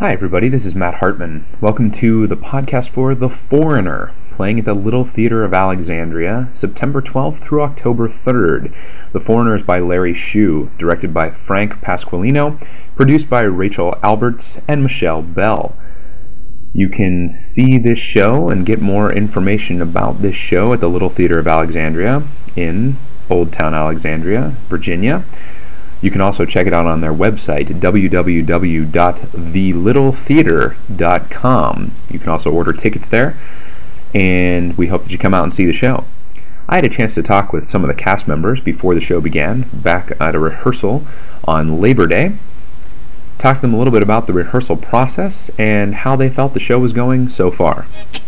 Hi, everybody. This is Matt Hartman. Welcome to the podcast for The Foreigner, playing at the Little Theater of Alexandria, September 12th through October 3rd. The Foreigner is by Larry Shue, directed by Frank Pasqualino, produced by Rachel Alberts and Michelle Bell. You can see this show and get more information about this show at the Little Theater of Alexandria in Old Town Alexandria, Virginia. You can also check it out on their website, www.thelittletheater.com. You can also order tickets there, and we hope that you come out and see the show. I had a chance to talk with some of the cast members before the show began, back at a rehearsal on Labor Day. Talked to them a little bit about the rehearsal process and how they felt the show was going so far.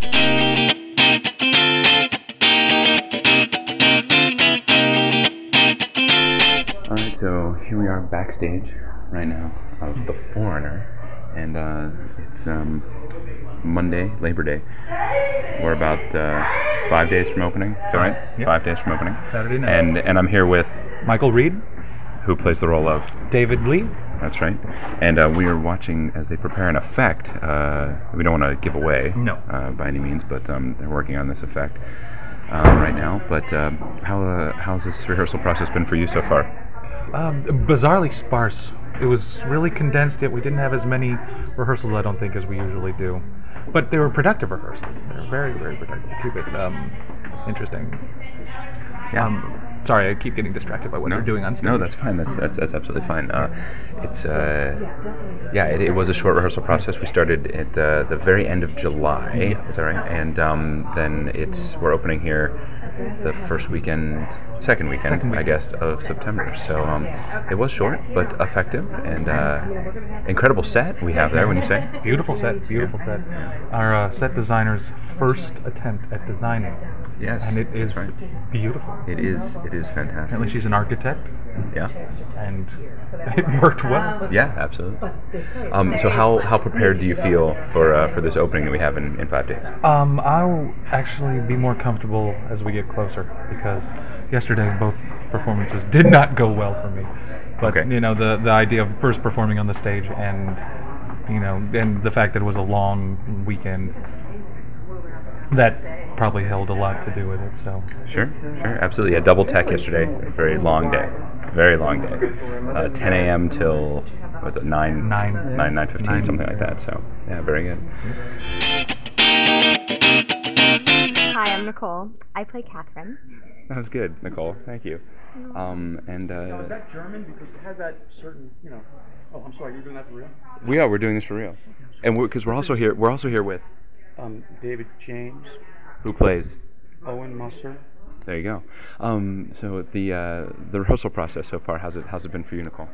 Alright, so here we are backstage right now of The Foreigner, and it's Monday, Labor Day. We're about 5 days from opening, is that right? Yep. 5 days from opening. Saturday night. And I'm here with Michael Reed, who plays the role of David Lee. That's right. And we are watching as they prepare an effect. We don't want to give away by any means, but they're working on this effect right now. But how's this rehearsal process been for you so far? Bizarrely sparse. It was really condensed, yet we didn't have as many rehearsals, I don't think, as we usually do. But they were productive rehearsals. They were very, very productive. Keep it interesting. Yeah. Sorry, I keep getting distracted by what they're doing on stage. No, that's fine. That's absolutely fine. It was a short rehearsal process. We started at the very end of July. Yes. Is that right? And then we're opening here the second weekend, I guess, of September. So it was short but effective, and incredible set we have there. When you say Beautiful set. Our set designer's first attempt at designing. yes, And it is that's right. beautiful. It is fantastic. Apparently she's an architect, Yeah. and it worked well. Yeah, absolutely. So how prepared do you feel for this opening that we have in 5 days? I'll actually be more comfortable as we get closer, because yesterday both performances did not go well for me. But Okay. the idea of first performing on the stage, and and the fact that it was a long weekend, that probably held a lot to do with it. So Sure, absolutely. Yeah, double tech yesterday. A very long day. 10 a.m. till 9:15, something like that. So yeah, very good. Hi, I'm Nicole. I play Catherine. That was good, Nicole. Thank you. Now, is that German? Because it has that certain, Oh, I'm sorry. You're doing that for real? we're doing this for real, and because we're also here with David James, who plays. Owen Musser. There you go. So the rehearsal process so far, how's it been for you, Nicole?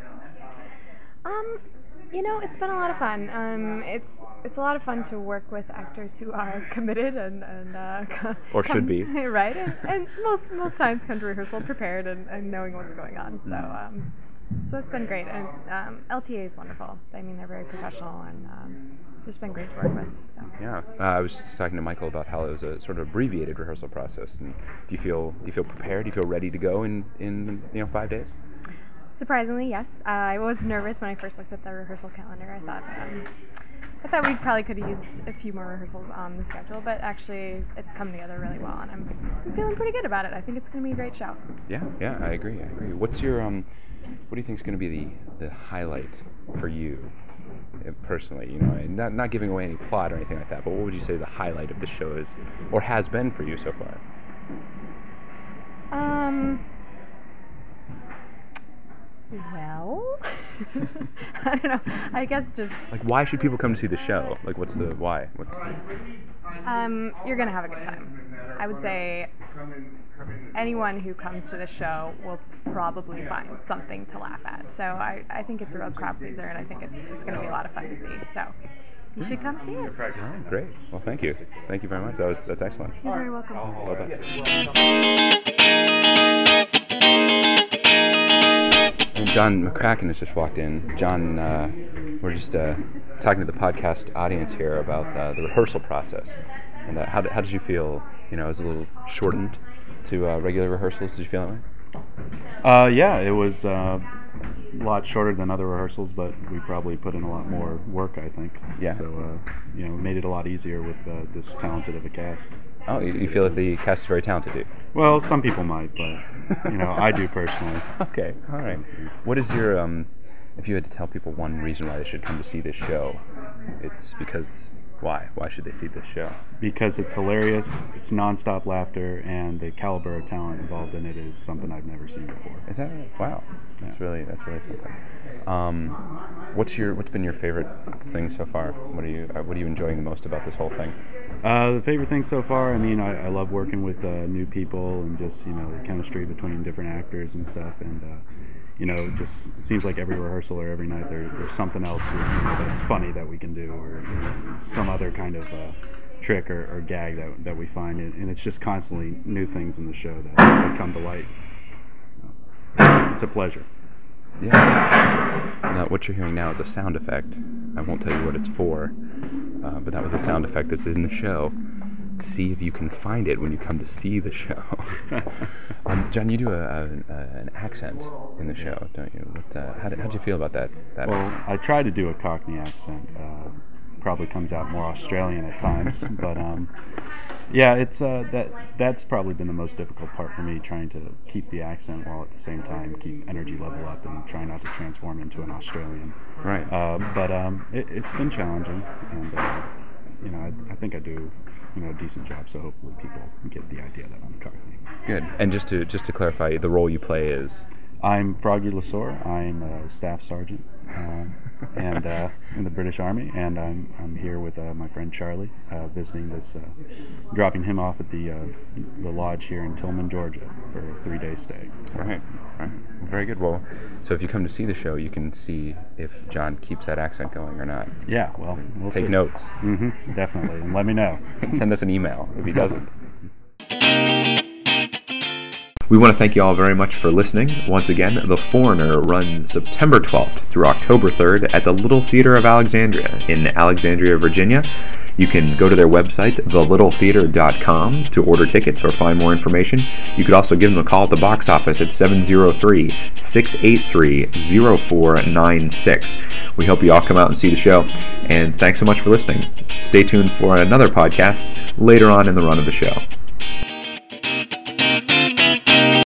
It's been a lot of fun. It's a lot of fun to work with actors who are committed and Or should be. right, and most times come to rehearsal prepared and knowing what's going on. So it's been great, and LTA is wonderful. I mean, they're very professional, and it's been great to work with. So. Yeah, I was talking to Michael about how it was a sort of abbreviated rehearsal process. And do you feel prepared? Do you feel ready to go in 5 days? Surprisingly, yes. I was nervous when I first looked at the rehearsal calendar. I thought we probably could have used a few more rehearsals on the schedule, but actually it's come together really well, and I'm feeling pretty good about it. I think it's going to be a great show. Yeah, I agree. What's your what do you think is going to be the highlight for you personally? Not giving away any plot or anything like that, but what would you say the highlight of the show is, or has been for you so far? Well, I don't know. I guess just Like, why should people come to see the show? Like, what's the why? you're gonna have a good time. I would say anyone who comes to the show will probably find something to laugh at. So I think it's a real crowd pleaser, and I think it's gonna be a lot of fun to see. So you should come see it. Oh, great. Well, thank you very much. That's excellent. You're very welcome. Well done. And John McCracken has just walked in. John, we're just talking to the podcast audience here about the rehearsal process. And how did you feel? It was a little shortened to regular rehearsals. Did you feel that way? Yeah, it was lot shorter than other rehearsals, but we probably put in a lot more work, I think. Yeah. So, made it a lot easier with this talented of a cast. Oh, you feel that the cast is very talented, dude? Well, some people might, but, I do personally. Okay, all right. What is your, if you had to tell people one reason why they should come to see this show, it's because, why? Why should they see this show? Because it's hilarious, it's nonstop laughter, and the caliber of talent involved in it is something I've never seen before. Is that right? Wow, that's really something. What's been your favorite thing so far? What are you enjoying the most about this whole thing? The favorite thing so far, I love working with new people and just the chemistry between different actors and stuff, and it just seems like every rehearsal or every night there's something else that's funny that we can do, or some other kind of trick or gag that we find, and it's just constantly new things in the show that come to light. So, it's a pleasure. Yeah. Now, what you're hearing now is a sound effect. I won't tell you what it's for, but that was a sound effect that's in the show. See if you can find it when you come to see the show. John, you do an accent in the show, don't you? How'd you feel about that? Well, I try to do a Cockney accent. Probably comes out more Australian at times, but yeah, it's that's probably been the most difficult part for me, trying to keep the accent while at the same time keep energy level up and try not to transform into an Australian. Right. But it's been challenging, and I think I do a decent job, so hopefully people get the idea that I'm Cockney. Good. And just to clarify, the role you play is? I'm Froggy Lesor. I'm a staff sergeant and in the British Army, and I'm here with my friend Charlie, visiting this, dropping him off at the lodge here in Tillman, Georgia, for a 3-day stay. Right. Very good. Well, so if you come to see the show, you can see if John keeps that accent going or not. Yeah. Well, we'll take see. notes. Mm-hmm. Definitely, and let me know. Send us an email if he doesn't. We want to thank you all very much for listening. Once again, The Foreigner runs September 12th through October 3rd at the Little Theater of Alexandria in Alexandria, Virginia. You can go to their website, thelittletheater.com, to order tickets or find more information. You could also give them a call at the box office at 703-683-0496. We hope you all come out and see the show, and thanks so much for listening. Stay tuned for another podcast later on in the run of the show.